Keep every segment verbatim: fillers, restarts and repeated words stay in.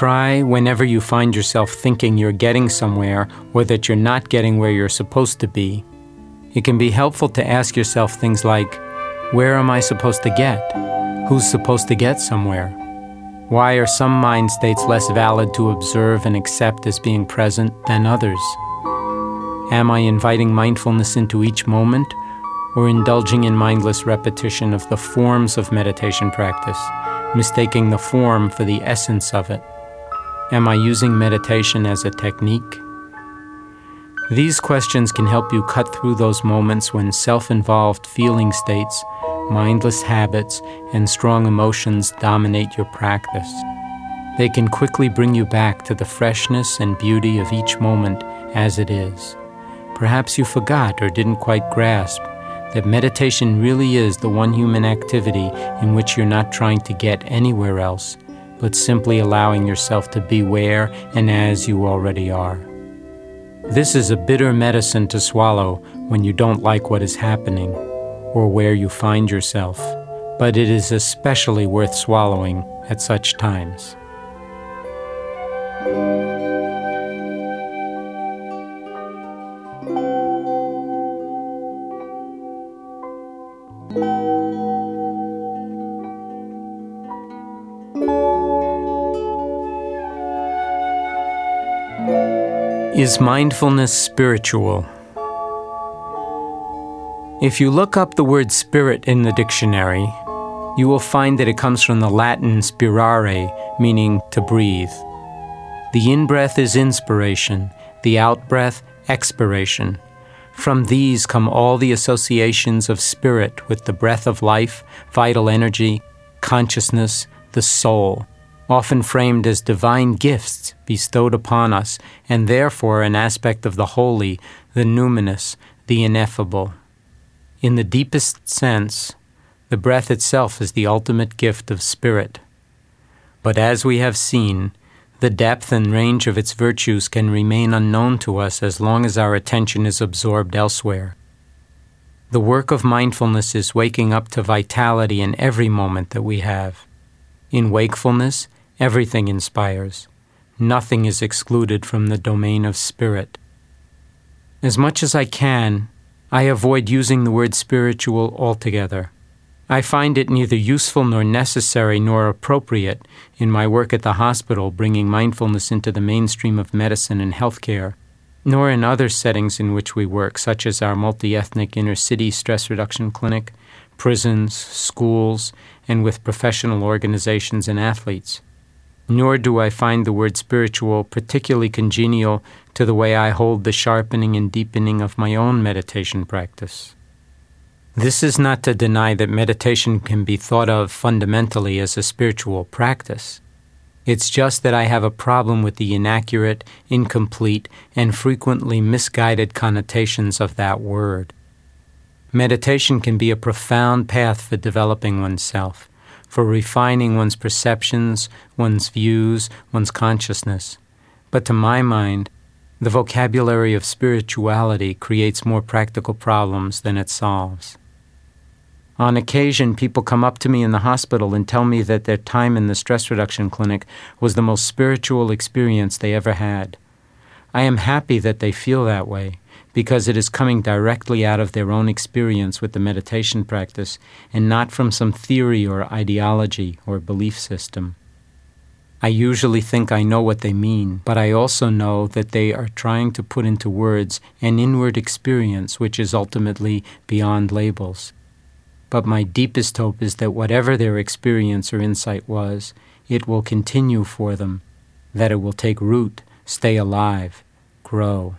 Try, whenever you find yourself thinking you're getting somewhere or that you're not getting where you're supposed to be, it can be helpful to ask yourself things like, where am I supposed to get? Who's supposed to get somewhere? Why are some mind states less valid to observe and accept as being present than others? Am I inviting mindfulness into each moment, or indulging in mindless repetition of the forms of meditation practice, mistaking the form for the essence of it? Am I using meditation as a technique? These questions can help you cut through those moments when self-involved feeling states, mindless habits, and strong emotions dominate your practice. They can quickly bring you back to the freshness and beauty of each moment as it is. Perhaps you forgot or didn't quite grasp that meditation really is the one human activity in which you're not trying to get anywhere else, but simply allowing yourself to be where and as you already are. This is a bitter medicine to swallow when you don't like what is happening or where you find yourself, but it is especially worth swallowing at such times. Is mindfulness spiritual? If you look up the word spirit in the dictionary, you will find that it comes from the Latin spirare, meaning to breathe. The in-breath is inspiration, the out-breath, expiration. From these come all the associations of spirit with the breath of life, vital energy, consciousness, the soul, often framed as divine gifts bestowed upon us, and therefore an aspect of the holy, the numinous, the ineffable. In the deepest sense, the breath itself is the ultimate gift of spirit. But as we have seen, the depth and range of its virtues can remain unknown to us as long as our attention is absorbed elsewhere. The work of mindfulness is waking up to vitality in every moment that we have. In wakefulness, everything inspires. Nothing is excluded from the domain of spirit. As much as I can, I avoid using the word spiritual altogether. I find it neither useful nor necessary nor appropriate in my work at the hospital bringing mindfulness into the mainstream of medicine and healthcare, nor in other settings in which we work, such as our multi-ethnic inner-city stress reduction clinic, prisons, schools, and with professional organizations and athletes. Nor do I find the word spiritual particularly congenial to the way I hold the sharpening and deepening of my own meditation practice. This is not to deny that meditation can be thought of fundamentally as a spiritual practice. It's just that I have a problem with the inaccurate, incomplete, and frequently misguided connotations of that word. Meditation can be a profound path for developing oneself, for refining one's perceptions, one's views, one's consciousness. But to my mind, the vocabulary of spirituality creates more practical problems than it solves. On occasion, people come up to me in the hospital and tell me that their time in the stress reduction clinic was the most spiritual experience they ever had. I am happy that they feel that way, because it is coming directly out of their own experience with the meditation practice and not from some theory or ideology or belief system. I usually think I know what they mean, but I also know that they are trying to put into words an inward experience which is ultimately beyond labels. But my deepest hope is that whatever their experience or insight was, it will continue for them, that it will take root, stay alive, grow.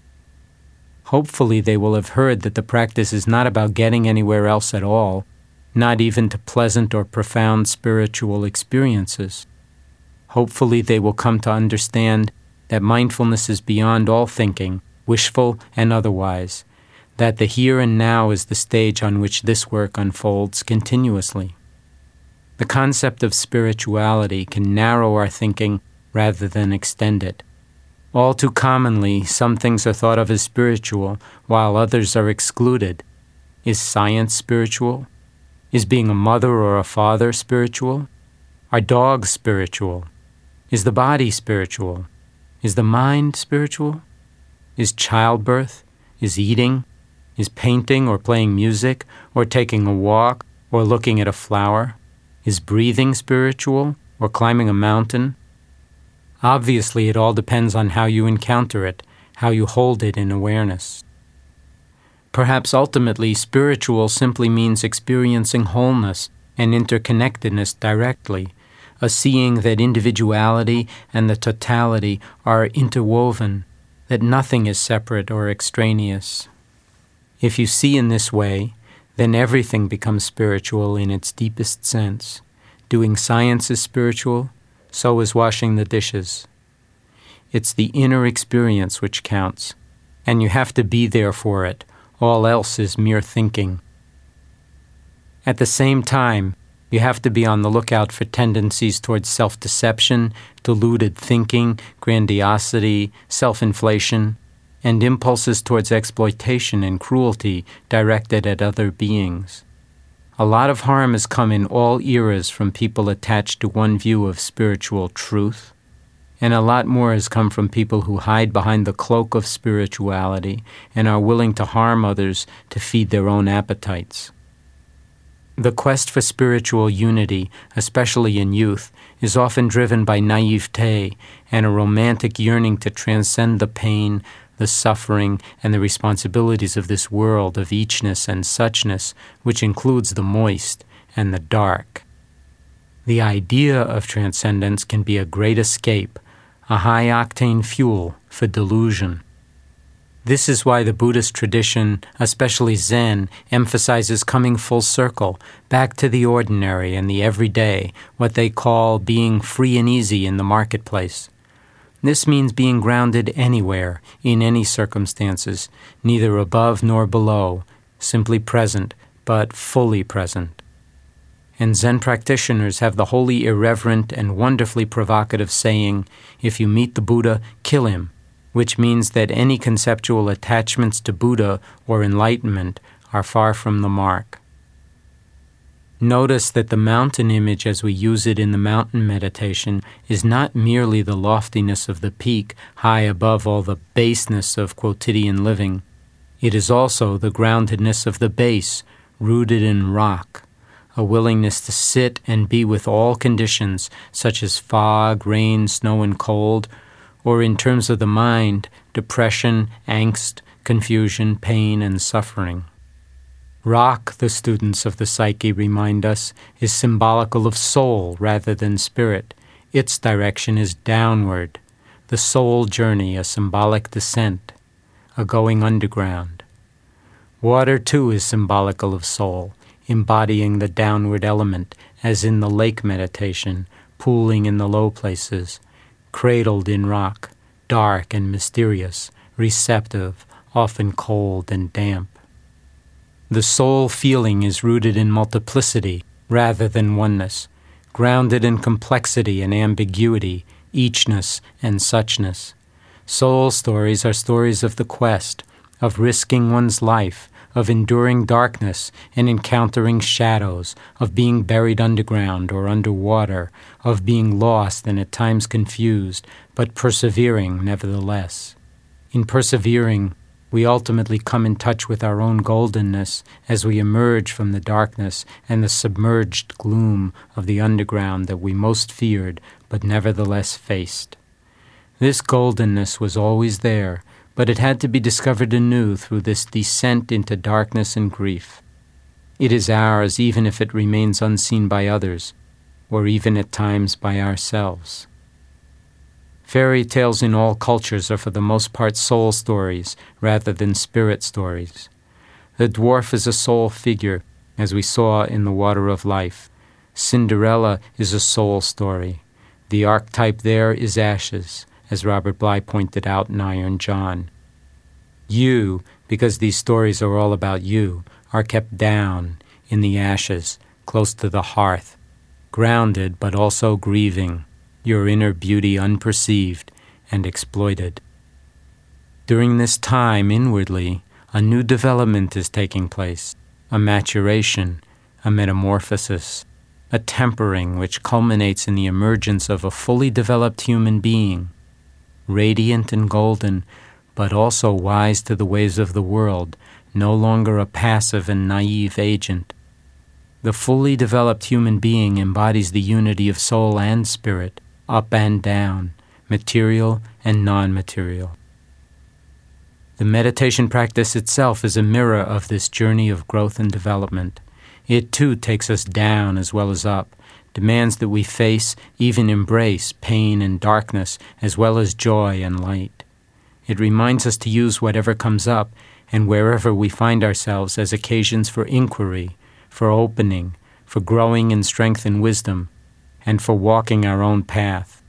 Hopefully they will have heard that the practice is not about getting anywhere else at all, not even to pleasant or profound spiritual experiences. Hopefully they will come to understand that mindfulness is beyond all thinking, wishful and otherwise, that the here and now is the stage on which this work unfolds continuously. The concept of spirituality can narrow our thinking rather than extend it. All too commonly, some things are thought of as spiritual, while others are excluded. Is science spiritual? Is being a mother or a father spiritual? Are dogs spiritual? Is the body spiritual? Is the mind spiritual? Is childbirth? Is eating? Is painting or playing music or taking a walk or looking at a flower? Is breathing spiritual or climbing a mountain? Obviously, it all depends on how you encounter it, how you hold it in awareness. Perhaps ultimately, spiritual simply means experiencing wholeness and interconnectedness directly, a seeing that individuality and the totality are interwoven, that nothing is separate or extraneous. If you see in this way, then everything becomes spiritual in its deepest sense. Doing science is spiritual, so is washing the dishes. It's the inner experience which counts, and you have to be there for it. All else is mere thinking. At the same time, you have to be on the lookout for tendencies towards self-deception, deluded thinking, grandiosity, self-inflation, and impulses towards exploitation and cruelty directed at other beings. A lot of harm has come in all eras from people attached to one view of spiritual truth, and a lot more has come from people who hide behind the cloak of spirituality and are willing to harm others to feed their own appetites. The quest for spiritual unity, especially in youth, is often driven by naivete and a romantic yearning to transcend the pain, the suffering, and the responsibilities of this world of eachness and suchness, which includes the moist and the dark. The idea of transcendence can be a great escape, a high-octane fuel for delusion. This is why the Buddhist tradition, especially Zen, emphasizes coming full circle, back to the ordinary and the everyday, what they call being free and easy in the marketplace. This means being grounded anywhere, in any circumstances, neither above nor below, simply present, but fully present. And Zen practitioners have the wholly irreverent and wonderfully provocative saying, "If you meet the Buddha, kill him," which means that any conceptual attachments to Buddha or enlightenment are far from the mark. Notice that the mountain image as we use it in the mountain meditation is not merely the loftiness of the peak high above all the baseness of quotidian living. It is also the groundedness of the base, rooted in rock, a willingness to sit and be with all conditions, such as fog, rain, snow, and cold, or in terms of the mind, depression, angst, confusion, pain, and suffering. Rock, the students of the psyche remind us, is symbolical of soul rather than spirit. Its direction is downward, the soul journey, a symbolic descent, a going underground. Water, too, is symbolical of soul, embodying the downward element, as in the lake meditation, pooling in the low places, cradled in rock, dark and mysterious, receptive, often cold and damp. The soul feeling is rooted in multiplicity rather than oneness, grounded in complexity and ambiguity, eachness and suchness. Soul stories are stories of the quest, of risking one's life, of enduring darkness and encountering shadows, of being buried underground or underwater, of being lost and at times confused, but persevering nevertheless. In persevering, we ultimately come in touch with our own goldenness as we emerge from the darkness and the submerged gloom of the underground that we most feared but nevertheless faced. This goldenness was always there, but it had to be discovered anew through this descent into darkness and grief. It is ours even if it remains unseen by others, or even at times by ourselves. Fairy tales in all cultures are for the most part soul stories rather than spirit stories. The dwarf is a soul figure, as we saw in The Water of Life. Cinderella is a soul story. The archetype there is ashes, as Robert Bly pointed out in Iron John. You, because these stories are all about you, are kept down in the ashes, close to the hearth, grounded but also grieving, your inner beauty unperceived and exploited. During this time, inwardly, a new development is taking place, a maturation, a metamorphosis, a tempering which culminates in the emergence of a fully developed human being, radiant and golden, but also wise to the ways of the world, no longer a passive and naive agent. The fully developed human being embodies the unity of soul and spirit, up and down, material and non-material. The meditation practice itself is a mirror of this journey of growth and development. It too takes us down as well as up, demands that we face, even embrace, pain and darkness, as well as joy and light. It reminds us to use whatever comes up and wherever we find ourselves as occasions for inquiry, for opening, for growing in strength and wisdom, and for walking our own path.